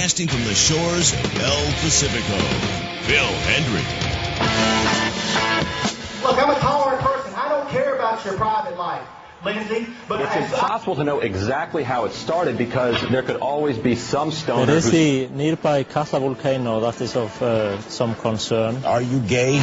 broadcasting from the shores of El Pacifico, Phil Hendrie. Look, I'm a tolerant person. I don't care about your private life, Lindsay. But it's impossible to know exactly how it started because there could always be some stoner. It is the nearby Katla volcano that is of some concern. Are you gay?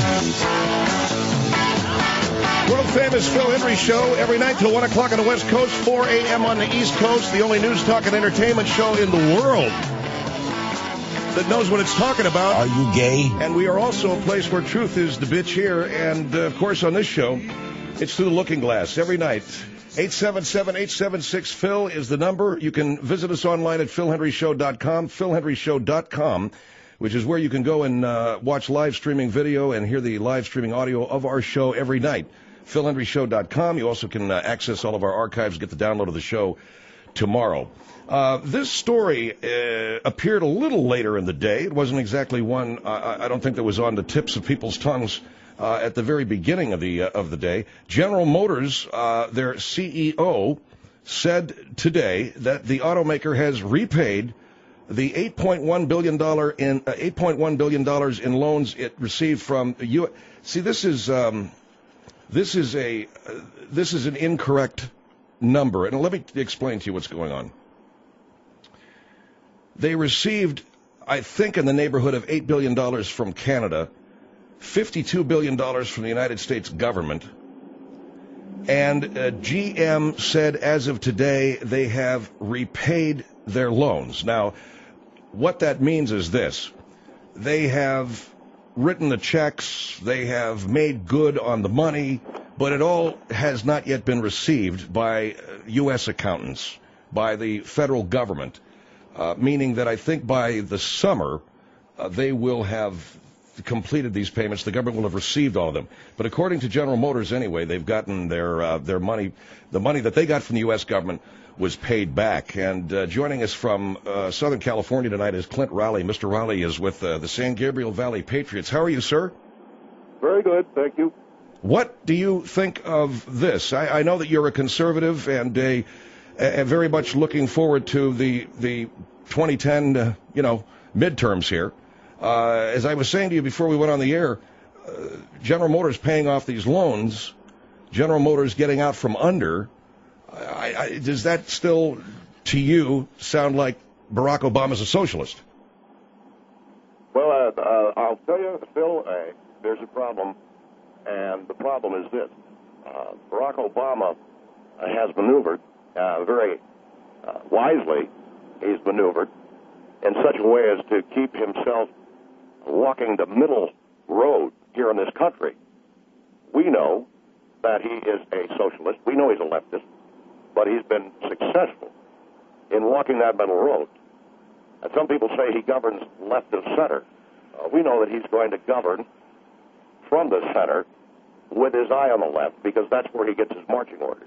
World-famous Phil Hendrie Show every night till 1 o'clock on the West Coast, 4 a.m. on the East Coast, the only news, talk, and entertainment show in the world that knows what it's talking about. Are you gay? And we are also a place where truth is the bitch here. And, of course, on this show, it's through the looking glass every night. 877-876-PHIL is the number. You can visit us online at philhendrieshow.com, philhendrieshow.com, which is where you can go and watch live streaming video and hear the live streaming audio of our show every night. philhendrieshow.com. You also can access all of our archives, get the download of the show tomorrow. This story appeared a little later in the day. It wasn't exactly one, I don't think that was on the tips of people's tongues at the very beginning of the day. General Motors, their CEO, said today that the automaker has repaid the $8.1 billion in loans it received from the U.S. See, this is an incorrect number, and let me explain to you what's going on. They received, I think, in the neighborhood of $8 billion from Canada, $52 billion from the United States government, and GM said as of today they have repaid their loans. Now, what that means is this. They have written the checks, they have made good on the money, but it all has not yet been received by U.S. accountants, by the federal government, meaning that I think by the summer they will have completed these payments. The government will have received all of them. But according to General Motors anyway, they've gotten their money. The money that they got from the U.S. government was paid back. And joining us from Southern California tonight is Clint Raleigh. Mr. Raleigh is with the San Gabriel Valley Patriots. How are you, sir? Very good, thank you. What do you think of this? I know that you're a conservative and very much looking forward to the 2010 midterms here. As I was saying to you before we went on the air, General Motors paying off these loans, General Motors getting out from under. Does that still, to you, sound like Barack Obama's a socialist? Well, I'll tell you, Phil, there's a problem, and the problem is this. Barack Obama has maneuvered very wisely. He's maneuvered in such a way as to keep himself walking the middle road here in this country. We know that he is a socialist. We know he's a leftist. But he's been successful in walking that middle road. And some people say he governs left of center. We know that he's going to govern from the center with his eye on the left because that's where he gets his marching orders.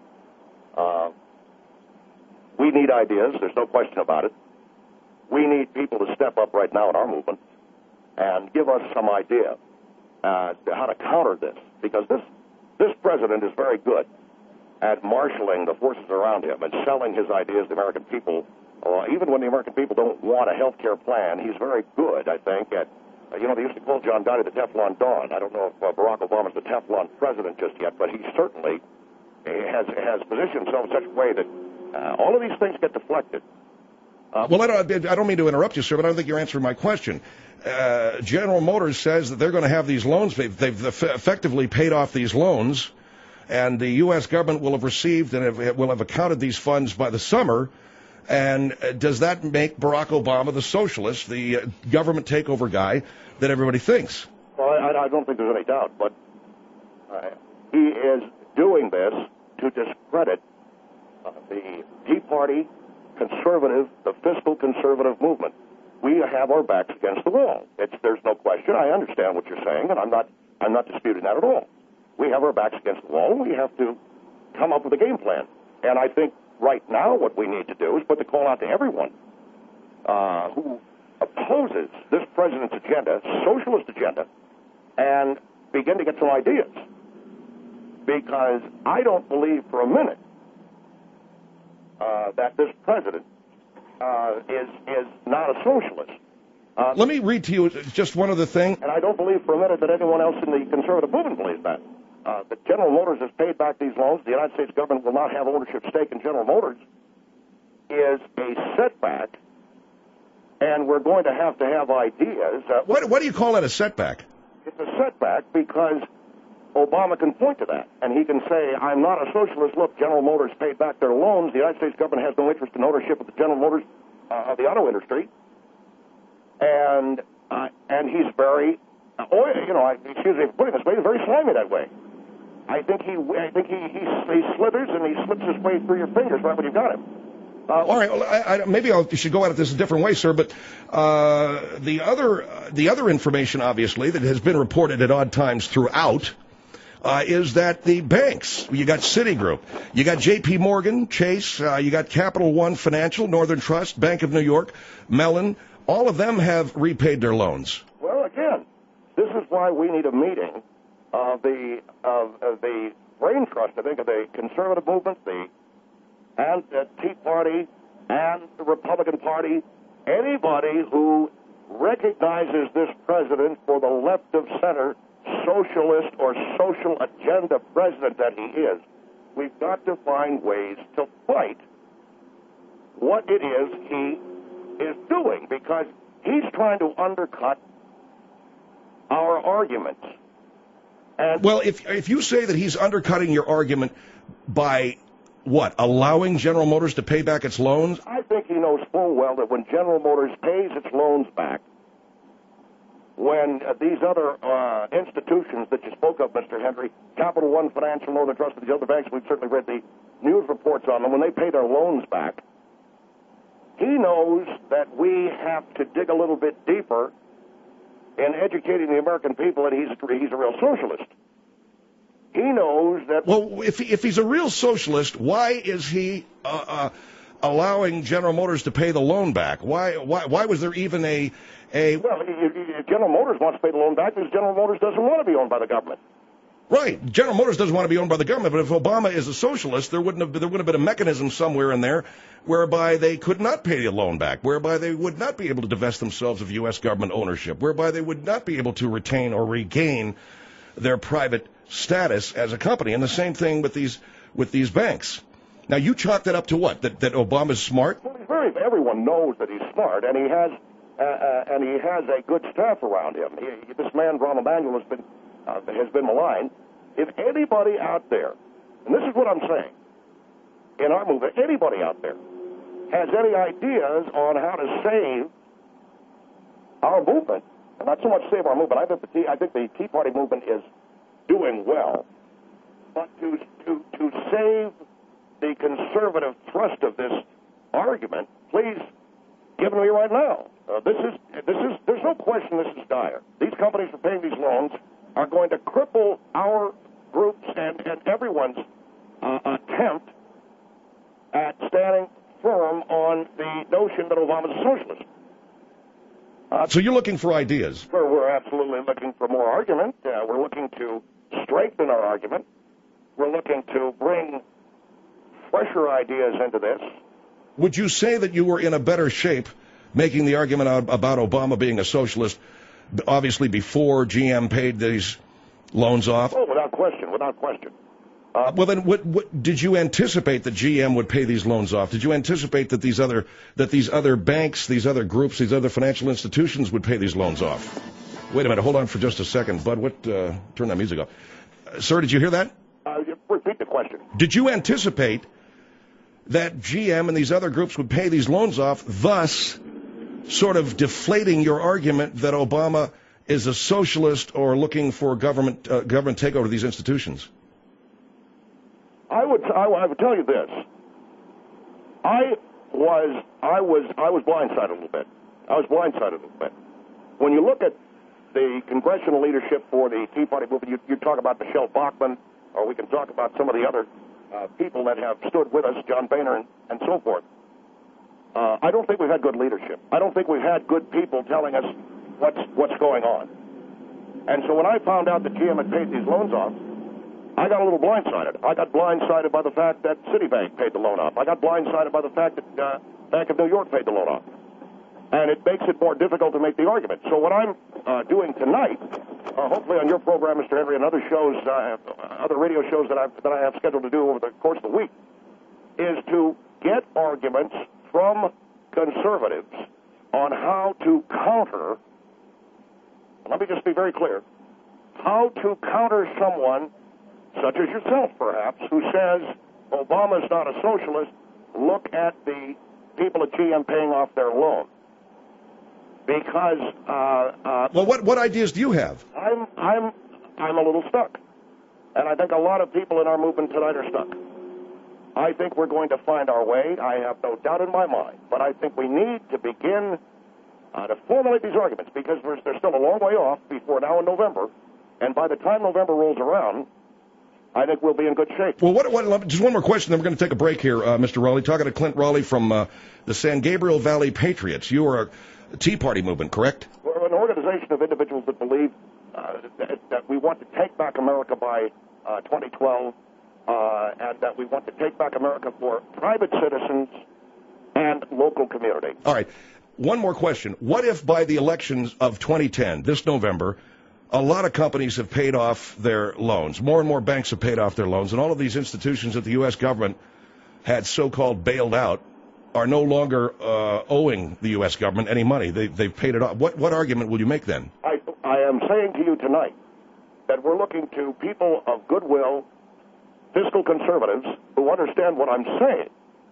We need ideas. There's no question about it. We need people to step up right now in our movement and give us some idea how to counter this because this president is very good at marshaling the forces around him and selling his ideas to the American people. Even when the American people don't want a health care plan, he's very good, I think, at, they used to call John Gotti the Teflon Don. I don't know if Barack Obama's the Teflon president just yet, but he certainly has positioned himself in such a way that all of these things get deflected. Well, I don't mean to interrupt you, sir, but I don't think you're answering my question. General Motors says that they're going to have these loans. They've effectively paid off these loans. And the U.S. government will have received and will have accounted these funds by the summer. And does that make Barack Obama the socialist, the government takeover guy that everybody thinks? Well, I don't think there's any doubt. But he is doing this to discredit the Tea Party conservative, the fiscal conservative movement. We have our backs against the wall. There's no question. I understand what you're saying, and I'm not disputing that at all. We have our backs against the wall. We have to come up with a game plan. And I think right now what we need to do is put the call out to everyone who opposes this president's agenda, socialist agenda, and begin to get some ideas. Because I don't believe for a minute that this president is not a socialist. Let me read to you just one other thing. And I don't believe for a minute that anyone else in the conservative movement believes that. That General Motors has paid back these loans. The United States government will not have ownership stake in General Motors is a setback, and we're going to have ideas. What do you call that a setback? It's a setback because Obama can point to that, and he can say, I'm not a socialist. Look, General Motors paid back their loans. The United States government has no interest in ownership of the General Motors of the auto industry. And he's very, excuse me for putting this way, he's very slimy that way. I think he slithers and he slips his way through your fingers right when you've got him. All right, well, maybe I should go at this a different way, sir. But the other information, obviously, that has been reported at odd times throughout, is that the banks, you got Citigroup, you got J.P. Morgan, Chase, you got Capital One Financial, Northern Trust, Bank of New York, Mellon, all of them have repaid their loans. Well, again, this is why we need a meeting of the brain trust, I think, of the conservative movement, and the Tea Party, and the Republican Party, anybody who recognizes this president for the left of center, socialist or social agenda president that he is. We've got to find ways to fight what it is he is doing, because he's trying to undercut our arguments. And well, if you say that he's undercutting your argument by what, allowing General Motors to pay back its loans? I think he knows full well that when General Motors pays its loans back, when these other institutions that you spoke of, Mr. Henry, Capital One Financial, Northern Trust, and these other banks, we've certainly read the news reports on them, when they pay their loans back, he knows that we have to dig a little bit deeper in educating the American people that he's a real socialist. He knows that... Well, if he's a real socialist, why is he allowing General Motors to pay the loan back? Why was there even a... Well, General Motors wants to pay the loan back because General Motors doesn't want to be owned by the government. Right. General Motors doesn't want to be owned by the government, but if Obama is a socialist, there would have been a mechanism somewhere in there whereby they could not pay the loan back, whereby they would not be able to divest themselves of U.S. government ownership, whereby they would not be able to retain or regain their private status as a company. And the same thing with these banks. Now, you chalk that up to what? That Obama's smart? Well, everyone knows that he's smart, and he has a good staff around him. This man, Rahm Emanuel, has been maligned. If anybody out there, and this is what I'm saying, in our movement, anybody out there has any ideas on how to save our movement, and not so much save our movement, I think the Tea Party movement is doing well, but to save the conservative thrust of this argument, please give it to me right now. There's no question this is dire. These companies for paying these loans are going to cripple our groups and everyone's attempt at standing firm on the notion that Obama's a socialist. So you're looking for ideas? We're absolutely looking for more argument. We're looking to strengthen our argument. We're looking to bring fresher ideas into this. Would you say that you were in a better shape making the argument about Obama being a socialist, obviously before GM paid these loans off? Oh, without question, without question. Well, then, what did you anticipate that GM would pay these loans off? Did you anticipate that these other banks, these other groups, these other financial institutions would pay these loans off? Wait a minute, hold on for just a second, Bud. Turn that music off. Sir, did you hear that? Repeat the question. Did you anticipate that GM and these other groups would pay these loans off, thus sort of deflating your argument that Obama is a socialist or looking for government takeover of these institutions? I would tell you this. I was blindsided a little bit. When you look at the congressional leadership for the Tea Party movement, you talk about Michelle Bachmann, or we can talk about some of the other people that have stood with us, John Boehner and so forth. I don't think we've had good leadership. I don't think we've had good people telling us what's going on. And so when I found out that GM had paid these loans off, I got a little blindsided. I got blindsided by the fact that Citibank paid the loan off. I got blindsided by the fact that Bank of New York paid the loan off. And it makes it more difficult to make the argument. So what I'm doing tonight, hopefully on your program, Mr. Henry, and other shows, other radio shows that I have scheduled to do over the course of the week, is to get arguments from conservatives on how to counter, let me just be very clear, how to counter someone such as yourself, perhaps, who says Obama's not a socialist. Look at the people at GM paying off their loan. Because well, what ideas do you have? I'm a little stuck, and I think a lot of people in our movement tonight are stuck. I think we're going to find our way. I have no doubt in my mind, but I think we need to begin to formulate these arguments because they're still a long way off before now in November, and by the time November rolls around, I think we'll be in good shape. Well, just one more question, then we're going to take a break here, Mr. Raleigh. Talking to Clint Raleigh from the San Gabriel Valley Patriots. You are a Tea Party movement, correct? We're an organization of individuals that believe that we want to take back America by 2012, and that we want to take back America for private citizens and local community. All right. One more question. What if by the elections of 2010, this November, a lot of companies have paid off their loans. More and more banks have paid off their loans, and all of these institutions that the U.S. government had so-called bailed out are no longer owing the U.S. government any money. They've paid it off. What argument will you make then? I am saying to you tonight that we're looking to people of goodwill, fiscal conservatives, who understand what I'm saying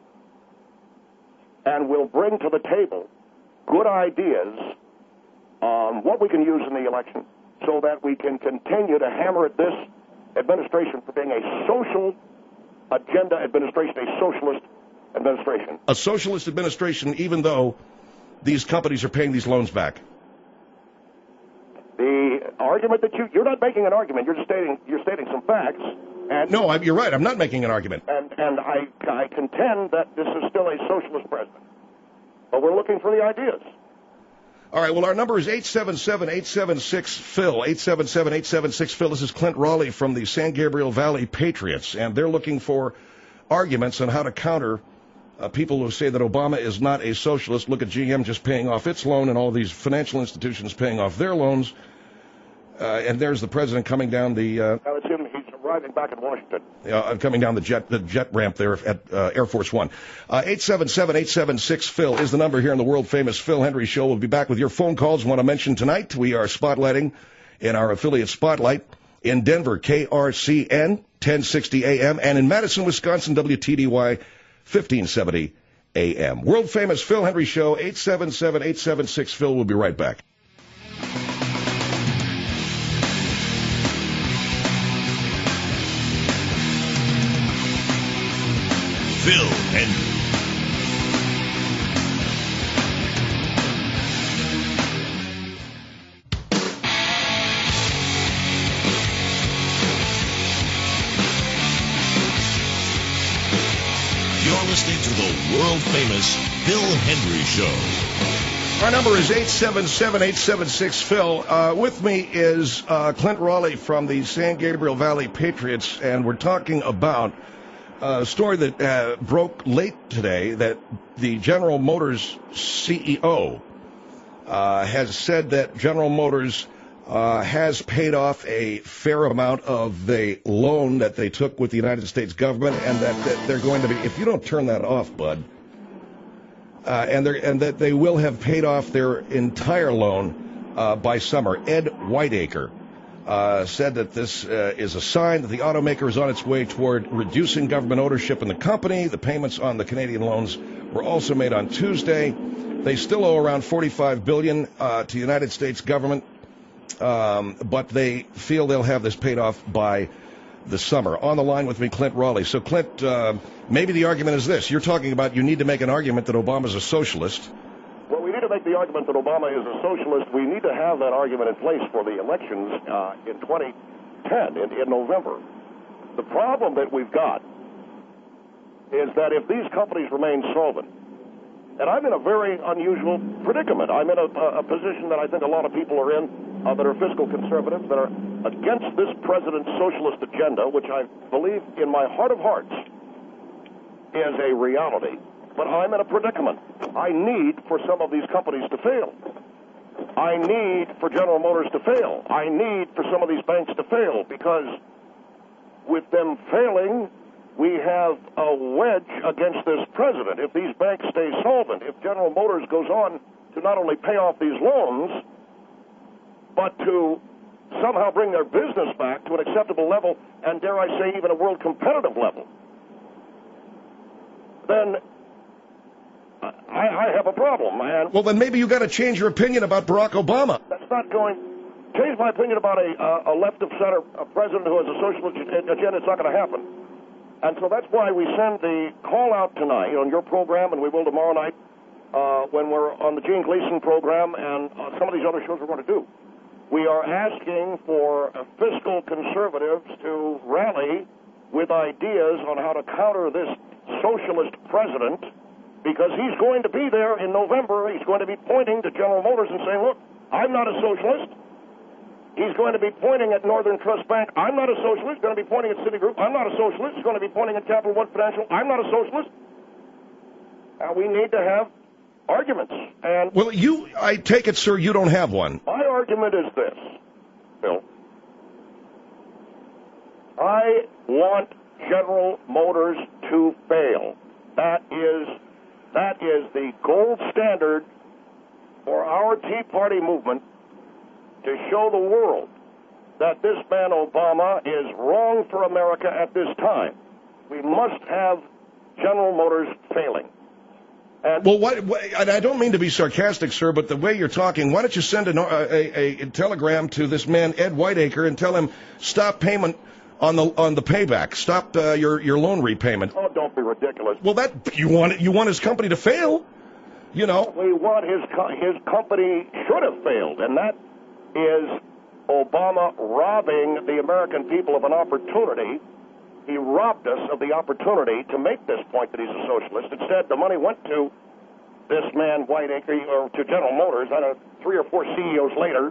and will bring to the table good ideas on what we can use in the election so that we can continue to hammer at this administration for being a social agenda administration, a socialist administration. A socialist administration, even though these companies are paying these loans back. The argument that you're not making an argument, you're stating some facts. And no, you're right. I'm not making an argument. And I contend that this is still a socialist president. But we're looking for the ideas. All right, well, our number is 877-876-PHIL, 877-876-PHIL. This is Clint Raleigh from the San Gabriel Valley Patriots, and they're looking for arguments on how to counter people who say that Obama is not a socialist. Look at GM just paying off its loan and all these financial institutions paying off their loans. And there's the president coming down the... it's him. He's arriving back in Washington. Coming down the jet ramp there at Air Force One. 877-876-PHIL is the number here on the world-famous Phil Hendry Show. We'll be back with your phone calls. Want to mention tonight we are spotlighting in our affiliate Spotlight in Denver, KRCN, 1060 AM, and in Madison, Wisconsin, WTDY, 1570 AM. World-famous Phil Hendry Show, 877-876-PHIL. We'll be right back. Phil Hendry. You're listening to the world-famous Phil Hendry Show. Our number is 877-876-PHIL. With me is Clint Raleigh from the San Gabriel Valley Patriots, and we're talking about a story that broke late today that the General Motors CEO has said that General Motors has paid off a fair amount of the loan that they took with the United States government, and that they're going to be, if you don't turn that off, bud, and that they will have paid off their entire loan by summer. Ed Whiteacre said that this is a sign that the automaker is on its way toward reducing government ownership in the company. The payments on the Canadian loans were also made on Tuesday. They still owe around $45 billion to the United States government, but they feel they'll have this paid off by the summer. On the line with me, Clint Raleigh. So, Clint, maybe the argument is this. You're talking about you need to make an argument that Obama's a socialist. Well, we need to make the argument that Obama is a socialist. We need to have that argument in place for the elections in 2010, in November. The problem that we've got is that if these companies remain solvent, and I'm in a very unusual predicament. I'm in a position that I think a lot of people are in that are fiscal conservatives, that are against this president's socialist agenda, which I believe in my heart of hearts is a reality. but I'm in a predicament. I need for some of these companies to fail. I need for General Motors to fail. I need for some of these banks to fail, because with them failing, we have a wedge against this president. If these banks stay solvent, if General Motors goes on to not only pay off these loans, but to somehow bring their business back to an acceptable level, and dare I say even a world competitive level, then I have a problem, man. Well, then maybe you got to change your opinion about Barack Obama. That's not going to change my opinion about a left-of-center president who has a socialist agenda. It's not going to happen. And so that's why we send the call out tonight on your program, and we will tomorrow night when we're on the Gene Gleason program and some of these other shows we're going to do. We are asking for fiscal conservatives to rally with ideas on how to counter this socialist president, because he's going to be there in November. He's going to be pointing to General Motors and saying, look, I'm not a socialist. He's going to be pointing at Northern Trust Bank. I'm not a socialist. He's going to be pointing at Citigroup. I'm not a socialist. He's going to be pointing at Capital One Financial. I'm not a socialist. We need to have arguments. And well, I take it, sir, you don't have one. my argument is this, Bill. I want General Motors to fail. That is the gold standard for our Tea Party movement, to show the world that this man Obama is wrong for America at this time. We must have General Motors failing. And Well, and I don't mean to be sarcastic, sir, but the way you're talking, why don't you send a telegram to this man, Ed Whiteacre, and tell him, stop payment on the payback. Stop your loan repayment. oh, don't be ridiculous. Well, you want his company to fail, you know. We want his company should have failed, and that is Obama robbing the American people of an opportunity. He robbed us of the opportunity to make this point that he's a socialist. Instead, the money went to this man, Whiteacre, or to General Motors, I don't know, 3 or 4 CEOs later.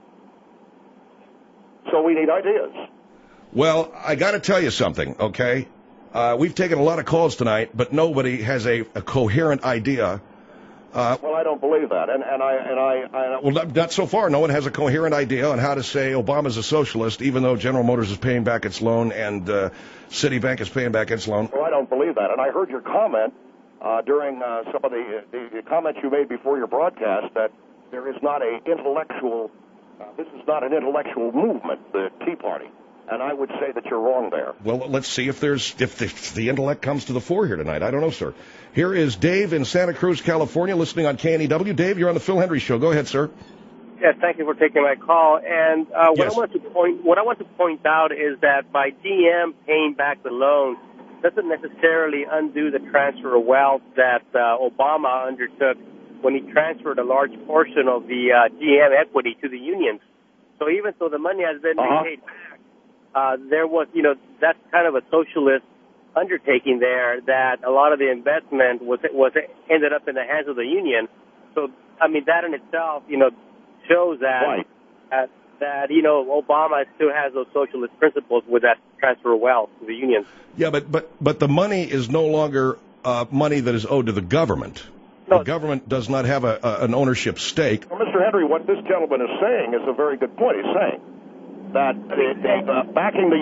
So we need ideas. Well, I got to tell you something, okay? We've taken a lot of calls tonight, but nobody has a coherent idea. Well, I don't believe that, and I Well, not so far. No one has a coherent idea on how to say Obama's a socialist, even though General Motors is paying back its loan and Citibank is paying back its loan. Well, I don't believe that, and I heard your comment during some of the comments you made before your broadcast that there is not a intellectual. This is not an intellectual movement, the Tea Party, and I would say that you're wrong there. Well, let's see if the intellect comes to the fore here tonight. I don't know, sir. Here is Dave in Santa Cruz, California, listening on KNEW. Dave, you're on the Phil Hendry Show. Go ahead, sir. Yes, thank you for taking my call. And what Yes. I want to point out is that by GM paying back the loan doesn't necessarily undo the transfer of wealth that Obama undertook when he transferred a large portion of the GM equity to the unions. So even though the money has been paid back, there was, that's kind of a socialist undertaking there, that a lot of the investment was ended up in the hands of the union. So, I mean, that in itself, shows that Right. that Obama still has those socialist principles with that transfer of wealth to the unions. Yeah, but the money is no longer money that is owed to the government. No. The government does not have an ownership stake. Well, Mr. Henry, what this gentleman is saying is a very good point. He's saying that backing the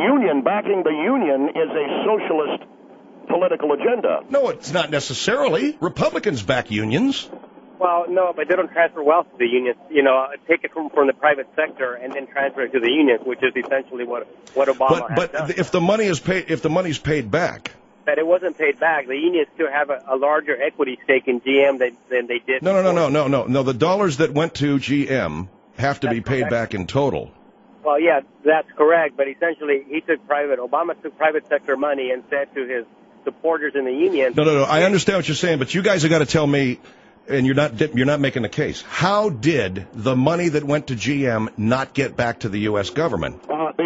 union is a socialist political agenda. No, it's not necessarily. Republicans back unions. Well, no, but they don't transfer wealth to the unions. Take it from the private sector and then transfer it to the unions, which is essentially what Obama has done. But if the money's paid back. That it wasn't paid back. The unions still have a larger equity stake in GM than they did. No. The dollars that went to GM have to be paid back in total. Well, yeah, that's correct. But essentially, Obama took private sector money and said to his supporters in the union. No. I understand what you're saying, but you guys have got to tell me, and you're not making the case. How did the money that went to GM not get back to the U.S. government?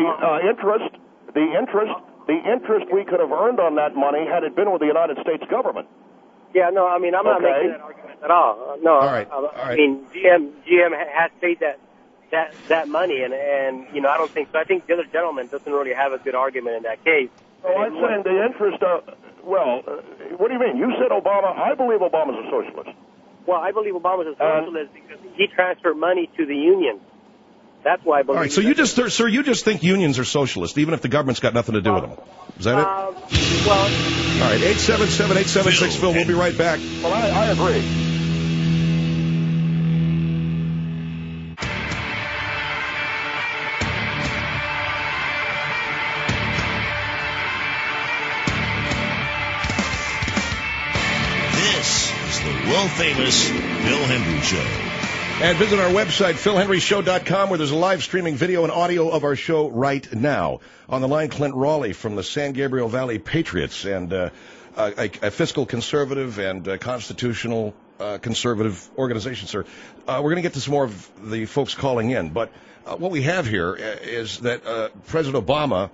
The interest we could have earned on that money had it been with the United States government. Yeah, no, I mean, I'm not making that argument at all. No, All right. I mean, GM has paid that money, and I don't think so. I think the other gentleman doesn't really have a good argument in that case. Well, I'm saying the interest what do you mean? You said Obama. I believe Obama's a socialist. Well, I believe Obama's a socialist because he transferred money to the union. That's why I believe. All right, so you just think unions are socialist, even if the government's got nothing to do with them. Is that it? Well, all right, 877-876 Phil. We'll be right back. Well, I agree. This is the world-famous Phil Hendry Show. And visit our website, philhenryshow.com, where there's a live streaming video and audio of our show right now. On the line, Clint Raleigh from the San Gabriel Valley Patriots, and a fiscal conservative and constitutional conservative organization, sir. We're going to get to some more of the folks calling in, but what we have here is that President Obama,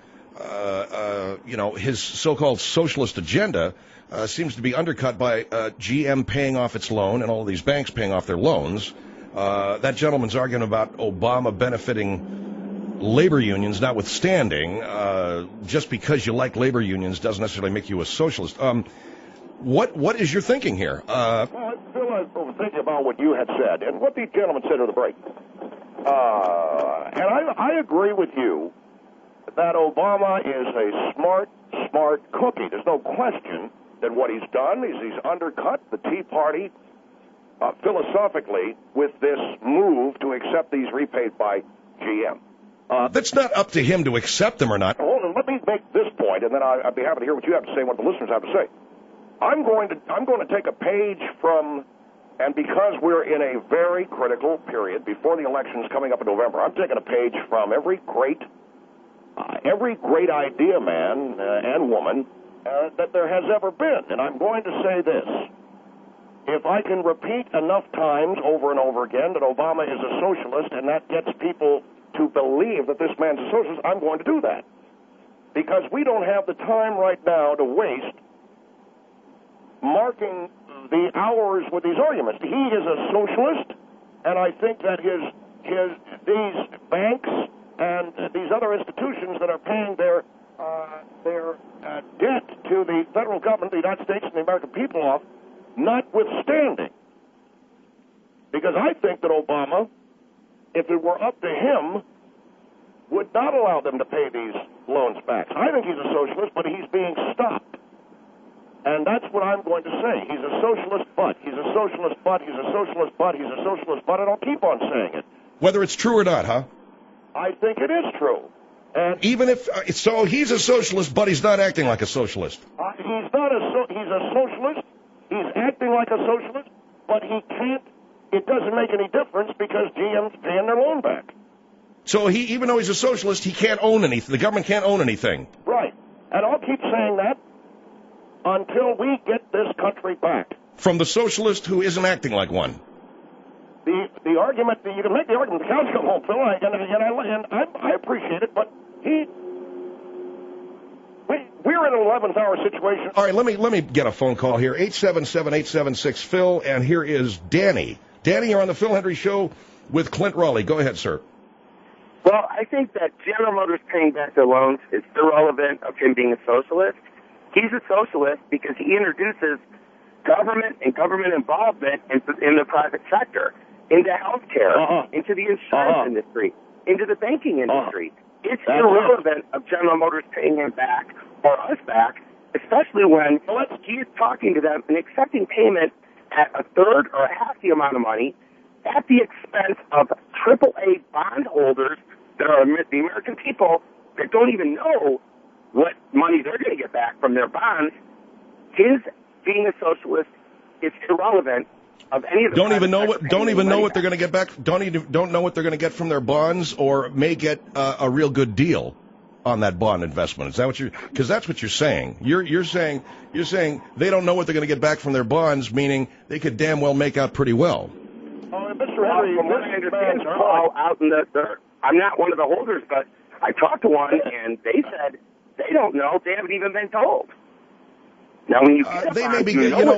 his so-called socialist agenda seems to be undercut by GM paying off its loan and all of these banks paying off their loans. That gentleman's arguing about Obama benefiting labor unions, notwithstanding. Just because you like labor unions doesn't necessarily make you a socialist. What is your thinking here? Well, Phil, I was thinking about what you had said and what these gentlemen said at the break. And I agree with you that Obama is a smart cookie. There's no question that what he's done is he's undercut the Tea Party philosophically with this move to accept these repaid by GM. That's not up to him to accept them or not. Hold on, let me make this point, and then I'd be happy to hear what you have to say and what the listeners have to say. I'm going to take a page from, and because we're in a very critical period before the elections coming up in November, I'm taking a page from every great idea man and woman that there has ever been, and I'm going to say this. If I can repeat enough times over and over again that Obama is a socialist and that gets people to believe that this man's a socialist, I'm going to do that. Because we don't have the time right now to waste marking the hours with these arguments. He is a socialist, and I think that these banks and these other institutions that are paying their debt to the federal government, the United States, and the American people off, notwithstanding. Because I think that Obama, if it were up to him, would not allow them to pay these loans back. I think he's a socialist, but he's being stopped. And that's what I'm going to say. He's a socialist, but he's a socialist, but he's a socialist, but he's a socialist, but, and I'll keep on saying it. Whether it's true or not, huh? I think it is true. And even if so, he's a socialist, but he's not acting like a socialist. He's a socialist. He's acting like a socialist, but he can't. It doesn't make any difference because GM's paying their loan back. So even though he's a socialist, he can't own anything. The government can't own anything. Right. And I'll keep saying that until we get this country back. From the socialist who isn't acting like one. The argument, you can make the argument, the cows come home, Phil, and I appreciate it, but we're in an 11th hour situation. All right, let me get a phone call here. 877-876-PHIL, and here is Danny. Danny, you're on the Phil Hendry Show with Clint Raleigh. Go ahead, sir. Well, I think that General Motors paying back their loans is irrelevant of him being a socialist. He's a socialist because he introduces government and government involvement in the private sector, into healthcare, into the insurance industry, into the banking industry. It's irrelevant of General Motors paying him back or us back, especially when he is talking to them and accepting payment at a third or a half the amount of money at the expense of AAA bondholders that are the American people that don't even know what money they're going to get back from their bonds. His being a socialist is irrelevant of any of the don't even know what they're going to get back. Don't know what they're going to get from their bonds, or may get a real good deal on that bond investment. Is that what because that's what you're saying. You're saying they don't know what they're going to get back from their bonds, meaning they could damn well make out pretty well. Mr. Henry, from what I understand, they're all out in the dirt. I'm not one of the holders, but I talked to one, and they said they don't know. They haven't even been told. Now, when you they may be,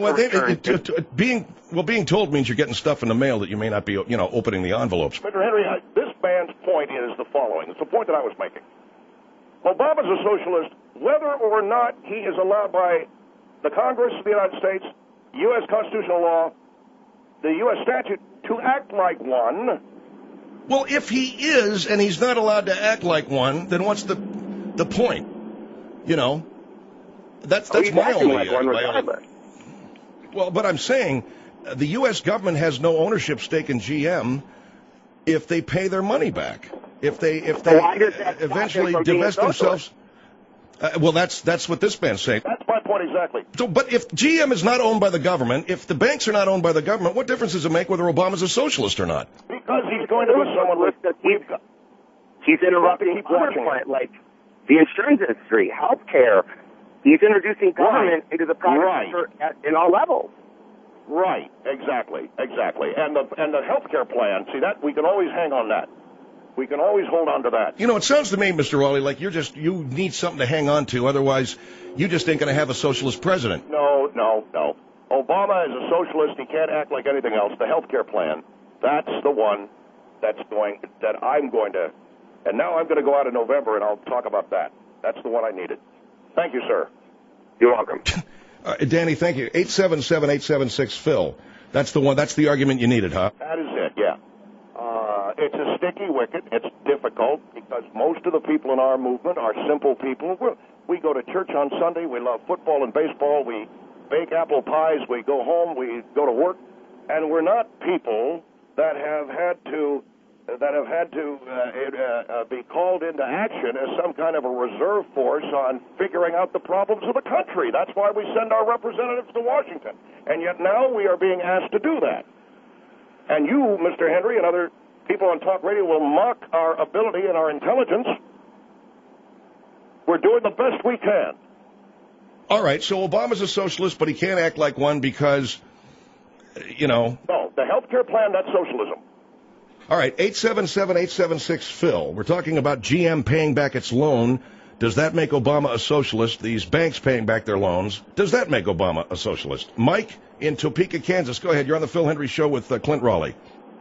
being told means you're getting stuff in the mail that you may not be, opening the envelopes. Mr. Henry, this man's point is the following. It's the point that I was making. Obama's a socialist, whether or not he is allowed by the Congress of the United States, U.S. constitutional law, the U.S. statute, to act like one. Well, if he is and he's not allowed to act like one, then what's the point? You know, that's my only. Like one regardless. Well, but I'm saying the U.S. government has no ownership stake in GM if they pay their money back. If they eventually divest themselves. Well, that's what this man's saying. That's my point exactly. So, but if GM is not owned by the government, if the banks are not owned by the government, what difference does it make whether Obama's a socialist or not? Because he's going to be someone with he's interrupting other plant, like the insurance industry, healthcare. He's introducing government into the private sector in all levels. Right, exactly. And the healthcare plan, see that we can always hang on that. We can always hold on to that. You know, it sounds to me, Mr. Raleigh, like you need something to hang on to. Otherwise, you just ain't going to have a socialist president. No. Obama is a socialist. He can't act like anything else. The health care plan, that's the one that I'm going to, and now I'm going to go out in November and I'll talk about that. That's the one I needed. Thank you, sir. You're welcome. Danny, thank you. 877-876-PHIL. That's the one. That's the argument you needed, huh? That is it, yeah. It's a sticky wicket. It's difficult because most of the people in our movement are simple people. We go to church on Sunday. We love football and baseball. We bake apple pies. We go home. We go to work. And we're not people that have had to be called into action as some kind of a reserve force on figuring out the problems of the country. That's why we send our representatives to Washington. And yet now we are being asked to do that. And you, Mr. Henry, and other people on talk radio will mock our ability and our intelligence. We're doing the best we can. All right, so Obama's a socialist, but he can't act like one because, you know. No, the health care plan, that's socialism. All right, 877-876-PHIL. We're talking about GM paying back its loan. Does that make Obama a socialist? These banks paying back their loans. Does that make Obama a socialist? Mike in Topeka, Kansas. Go ahead. You're on the Phil Hendry Show with Clint Raleigh.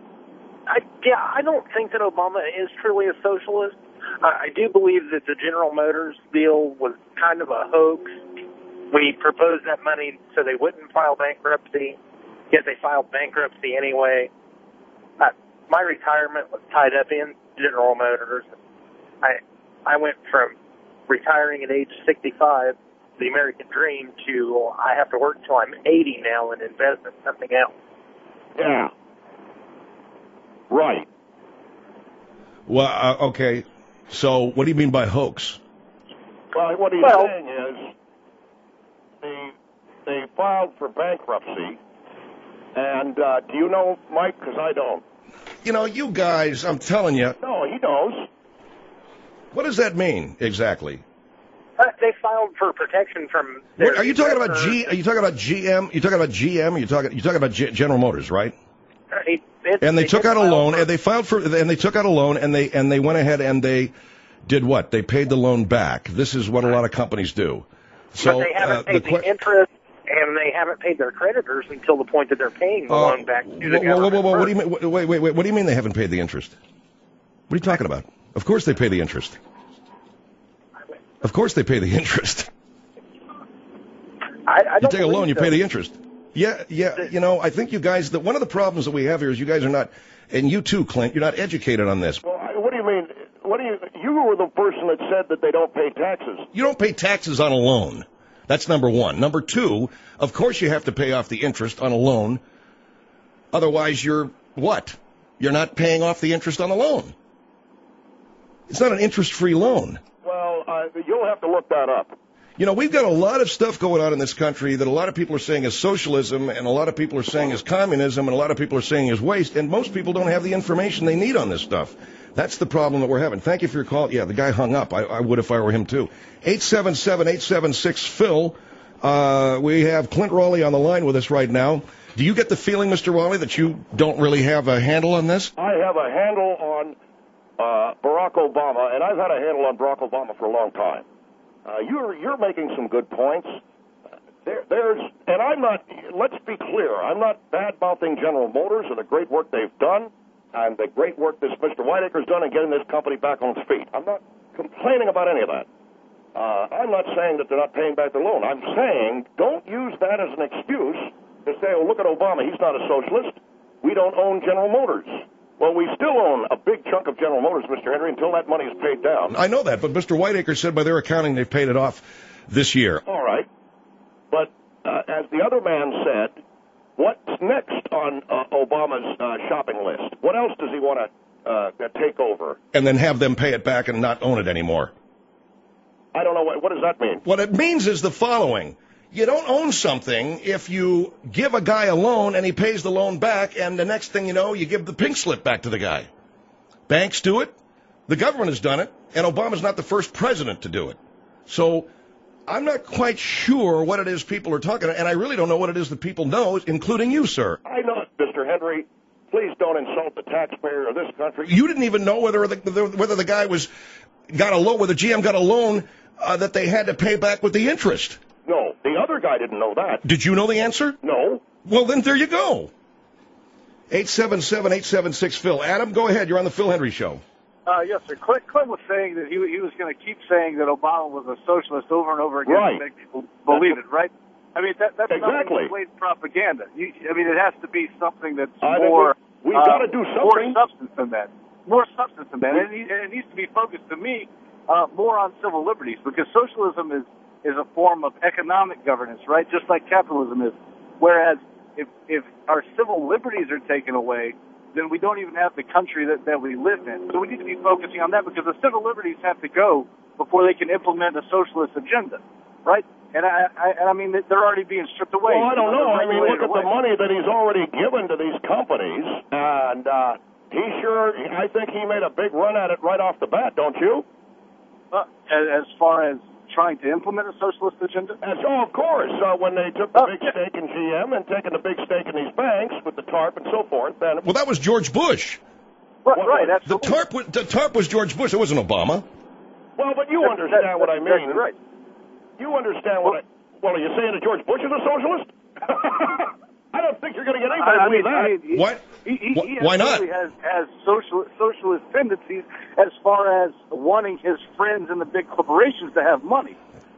I don't think that Obama is truly a socialist. I do believe that the General Motors deal was kind of a hoax. We proposed that money so they wouldn't file bankruptcy, yet they filed bankruptcy anyway. My retirement was tied up in General Motors. I went from retiring at age 65, the American dream, to I have to work until I'm 80 now and invest in something else. Yeah. Right. Well, okay. So what do you mean by hoax? Well, what he's saying is they filed for bankruptcy. And do you know, Mike? Because I don't. You know, you guys, I'm telling you. No, he knows. What does that mean exactly? They filed for protection from. Are you talking about Are you talking about GM? You talking about GM? Or you talking about General Motors, right? And they took out a loan, and they filed for, and they took out a loan, and they went ahead and they did what? They paid the loan back. This is what a lot of companies do. So but they haven't paid the interest, and they haven't paid their creditors until the point that they're paying the loan back to the government. What do you mean? Wait. What do you mean they haven't paid the interest? What are you talking about? Of course they pay the interest. Of course they pay the interest. I you take a loan, you pay the interest. Yeah. You know, I think you guys, one of the problems that we have here is you guys are not, and you too, Clint, you're not educated on this. Well, what do you mean? You were the person that said that they don't pay taxes. You don't pay taxes on a loan. That's number one. Number two, of course you have to pay off the interest on a loan. Otherwise, you're what? You're not paying off the interest on the loan. It's not an interest-free loan. Well, you'll have to look that up. You know, we've got a lot of stuff going on in this country that a lot of people are saying is socialism, and a lot of people are saying is communism, and a lot of people are saying is waste, and most people don't have the information they need on this stuff. That's the problem that we're having. Thank you for your call. Yeah, the guy hung up. I would if I were him, too. 877-876-PHIL. We have Clint Raleigh on the line with us right now. Do you get the feeling, Mr. Raleigh, that you don't really have a handle on this? I have a handle on Barack Obama, and I've had a handle on Barack Obama for a long time. You're making some good points. And I'm not, let's be clear, I'm not bad-mouthing General Motors or the great work they've done and the great work this Mr. Whitaker's done in getting this company back on its feet. I'm not complaining about any of that. I'm not saying that they're not paying back the loan. I'm saying don't use that as an excuse to say, oh, look at Obama. He's not a socialist. We don't own General Motors. Well, we still own a big chunk of General Motors, Mr. Henry, until that money is paid down. I know that, but Mr. Whiteacre said by their accounting they've paid it off this year. All right. But as the other man said, what's next on Obama's shopping list? What else does he want to take over? And then have them pay it back and not own it anymore. I don't know. What does that mean? What it means is the following. You don't own something if you give a guy a loan and he pays the loan back, and the next thing you know, you give the pink slip back to the guy. Banks do it. The government has done it. And Obama's not the first president to do it. So I'm not quite sure what it is people are talking about, and I really don't know what it is that people know, including you, sir. I know it, Mr. Henry. Please don't insult the taxpayer of this country. You didn't even know whether the guy got a loan, whether GM got a loan that they had to pay back with the interest. No, the other guy didn't know that. Did you know the answer? No. Well, then there you go. 877-876-PHIL. Adam, go ahead. You're on the Phil Hendry Show. Yes, sir. Clint was saying that he was going to keep saying that Obama was a socialist over and over again to make people believe it, right? I mean, that's exactly blatant propaganda. I mean, it has to be something that's more. We've got to do something. More substance than that. More substance than that. And it needs to be focused, to me, more on civil liberties, because socialism is a form of economic governance, right? Just like capitalism is. Whereas if our civil liberties are taken away, then we don't even have the country that we live in. So we need to be focusing on that, because the civil liberties have to go before they can implement a socialist agenda, right? And I mean, they're already being stripped away. Well, I don't know. I mean, look at the money that he's already given to these companies, and I think he made a big run at it right off the bat, don't you? As far as trying to implement a socialist agenda? Of course. When they took the big stake in GM and taken the big stake in these banks with the TARP and so forth. Then well, that was George Bush. Right, absolutely. The TARP was George Bush. It wasn't Obama. Well, but you understand what I mean. Right. You understand what Well, are you saying that George Bush is a socialist? I don't think you're going to get anybody to believe that. What? He Why not? has socialist tendencies as far as wanting his friends in the big corporations to have money.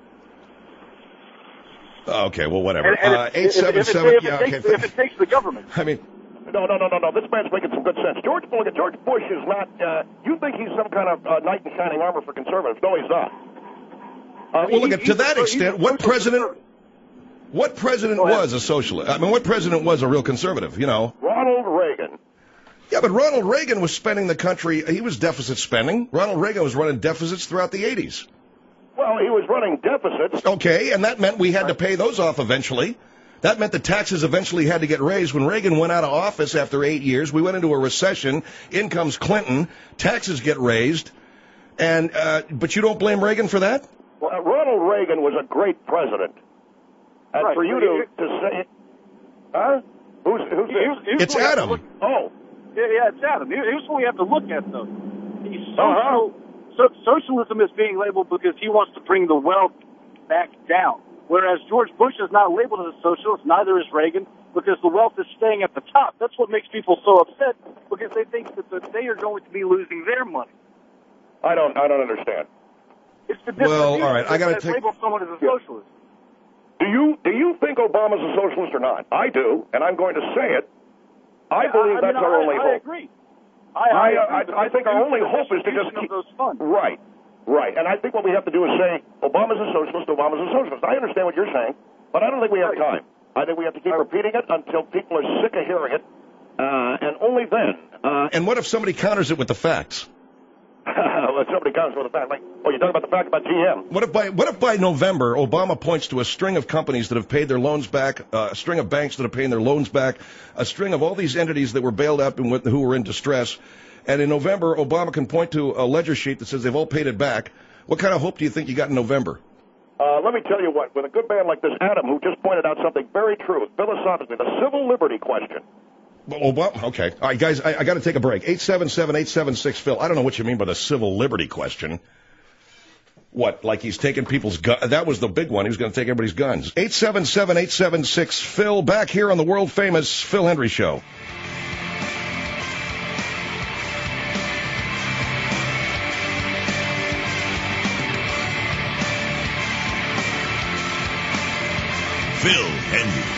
Okay, well, whatever. And 877. If it takes the government. I mean. No. This man's making some good sense. George Bush is not. You think he's some kind of knight in shining armor for conservatives? No, he's not. Well, look, to that extent, what president was a socialist? I mean, what president was a real conservative, you know? Ronald Reagan. Yeah, but Ronald Reagan was spending the country, he was deficit spending. Ronald Reagan was running deficits throughout the 80s. Well, he was running deficits. Okay, and that meant we had to pay those off eventually. That meant the taxes eventually had to get raised. When Reagan went out of office after 8 years, we went into a recession. In comes Clinton. Taxes get raised. And but you don't blame Reagan for that? Well, Ronald Reagan was a great president. And right. for you to say... Huh? Who's this? It's Adam. Oh. Yeah, it's Adam. Here's what we have to look at, though. Socialism is being labeled because he wants to bring the wealth back down. Whereas George Bush is not labeled as a socialist, neither is Reagan, because the wealth is staying at the top. That's what makes people so upset, because they think that they are going to be losing their money. I don't understand. It's the well, all right, I got to label someone as a socialist. Do you think Obama's a socialist or not? I do, and I'm going to say it. I believe that's our only hope. I agree. I think our only hope is to just keep those funds. Right. And I think what we have to do is say, Obama's a socialist, Obama's a socialist. I understand what you're saying, but I don't think we have time. I think we have to keep repeating it until people are sick of hearing it, and only then. And what if somebody counters it with the facts? Well, somebody counters it with the facts. Like, you're talking about the fact about GM. What if by November, Obama points to a string of companies that have paid their loans back, a string of banks that are paying their loans back, a string of all these entities that were bailed out and who were in distress, and in November, Obama can point to a ledger sheet that says they've all paid it back. What kind of hope do you think you got in November? Let me tell you what, with a good man like this, Adam, who just pointed out something very true, philosophically, the civil liberty question. Obama, okay. All right, guys, I got to take a break. 877-876-PHIL. I don't know what you mean by the civil liberty question. What, like he's taking people's guns? That was the big one. He was going to take everybody's guns. 877-876-PHIL. Back here on the world-famous Phil Hendry Show. Phil Hendry.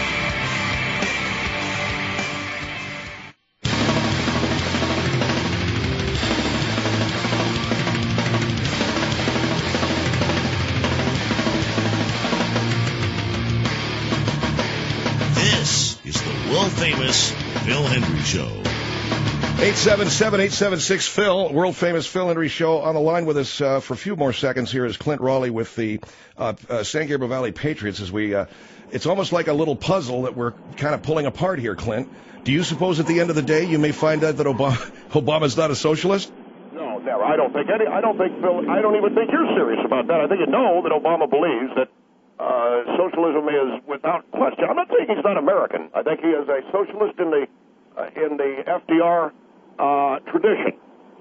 This is the world-famous Phil Hendry Show. 877-876-PHIL, world-famous Phil Hendry Show. On the line with us for a few more seconds here is Clint Raleigh with the San Gabriel Valley Patriots. As we, it's almost like a little puzzle that we're kind of pulling apart here, Clint. Do you suppose at the end of the day you may find out that Obama's not a socialist? No, never. I don't think Phil. I don't even think you're serious about that. I think you know that Obama believes that socialism is without question. I'm not saying he's not American. I think he is a socialist in the FDR tradition.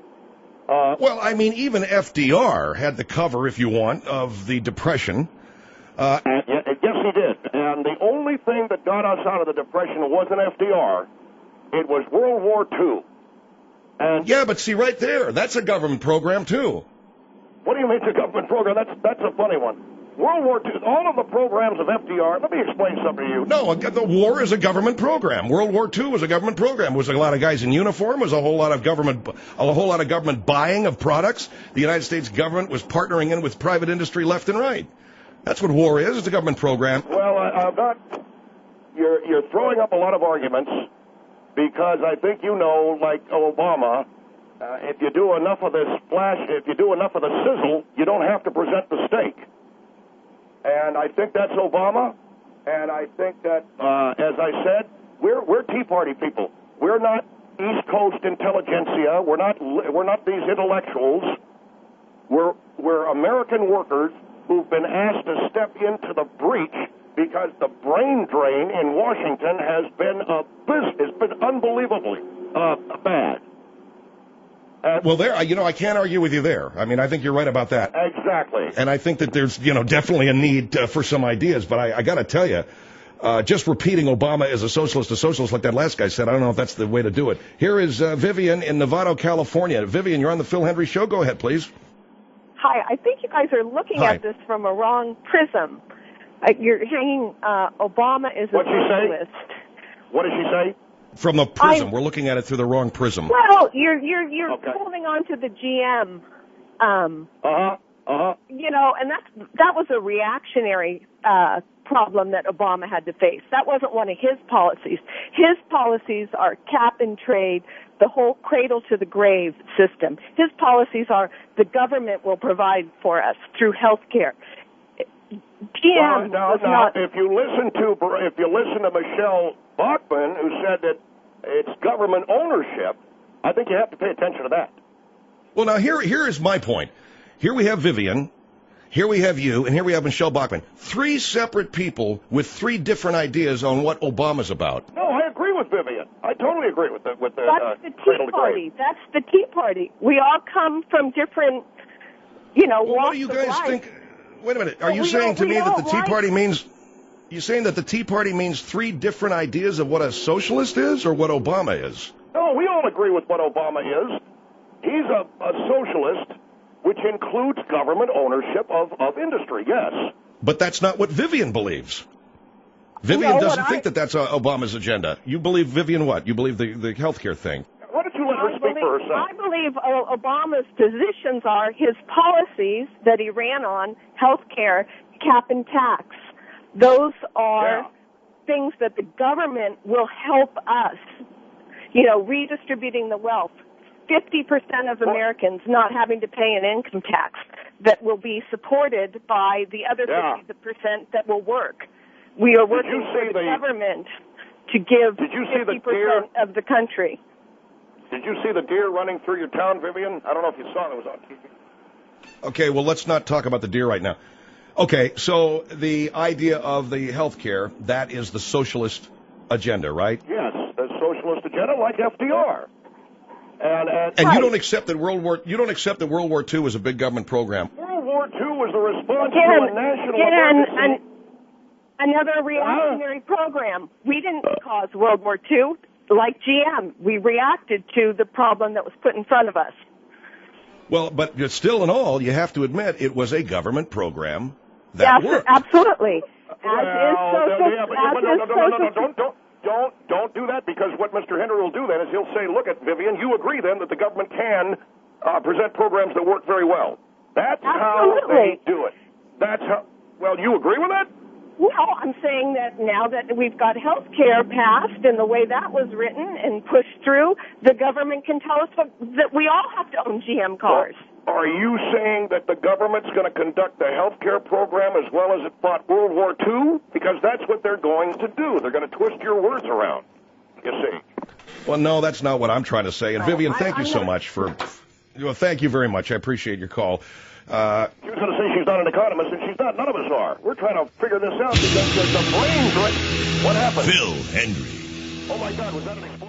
Well, I mean, even FDR had the cover, if you want, of the Depression. Yes, he did. And the only thing that got us out of the Depression wasn't FDR. It was World War II. And yeah, but see, right there, that's a government program, too. What do you mean it's a government program? That's a funny one. World War II, all of the programs of FDR, let me explain something to you. No, the war is a government program. World War II was a government program. It was a lot of guys in uniform. It was a whole lot of government buying of products. The United States government was partnering in with private industry left and right. That's what war is. It's a government program. Well, I'm not. You're throwing up a lot of arguments because I think you know, like Obama, if you do enough of the splash, if you do enough of the sizzle, you don't have to present the steak. And I think that's Obama, and I think that, as I said, we're Tea Party people. We're not East Coast intelligentsia. We're not these intellectuals. We're American workers who've been asked to step into the breach because the brain drain in Washington has been unbelievably bad. Well, there, I can't argue with you there. I mean, I think you're right about that. Exactly. And I think that there's, definitely a need for some ideas. But I got to tell you, just repeating Obama as a socialist like that last guy said, I don't know if that's the way to do it. Here is Vivian in Novato, California. Vivian, you're on the Phil Hendry Show. Go ahead, please. Hi. I think you guys are looking at this from a wrong prism. You're saying Obama is a socialist. What did she say? From the prism. We're looking at it through the wrong prism. Well, you're holding on to the GM. And that was a reactionary problem that Obama had to face. That wasn't one of his policies. His policies are cap and trade, the whole cradle to the grave system. His policies are the government will provide for us through health care. GM now, if you listen to Michelle Bachmann, who said that it's government ownership, I think you have to pay attention to that. Well, now here is my point. Here we have Vivian, here we have you, and here we have Michelle Bachmann. Three separate people with three different ideas on what Obama's about. No, I agree with Vivian. I totally agree with the That's the Tea Party. That's the Tea Party. We all come from different, walks what do you guys think? Wait a minute. Are you saying to me that the Tea Party means... You saying that the Tea Party means three different ideas of what a socialist is or what Obama is? No, we all agree with what Obama is. He's a socialist, which includes government ownership of industry, yes. But that's not what Vivian believes. Vivian doesn't think that that's Obama's agenda. You believe, Vivian, what? You believe the health care thing. Why don't you let her speak for herself? I believe Obama's positions are his policies that he ran on, health care, cap and tax. Those are things that the government will help us, redistributing the wealth. 50% of Americans not having to pay an income tax that will be supported by the other 50% that will work. We are working for the government to give 50% of the country. Did you see the deer running through your town, Vivian? I don't know if you saw it. It was on TV. Okay, well, let's not talk about the deer right now. Okay, so the idea of the health care, that is the socialist agenda, right? Yes, the socialist agenda like FDR. And you don't accept that World War II was a big government program. World War II was a response to a national emergency. Another reactionary program. We didn't cause World War II like GM. We reacted to the problem that was put in front of us. Well, but still in all, you have to admit it was a government program that worked. Absolutely. Don't do that, because what Mr. Henry will do then is he'll say, look at Vivian, you agree then that the government can present programs that work very well. That's how they do it. That's how. Well, you agree with that? No, I'm saying that now that we've got health care passed and the way that was written and pushed through, the government can tell us that we all have to own GM cars. Well, are you saying that the government's going to conduct the health care program as well as it fought World War II? Because that's what they're going to do. They're going to twist your words around, you see. Well, no, that's not what I'm trying to say. And Vivian, thank you so much for... Well, thank you very much. I appreciate your call. She was going to say she's not an economist, and she's not. None of us are. We're trying to figure this out because the brain's right. What happened? Phil Hendrie. Oh, my God, was that an explosion?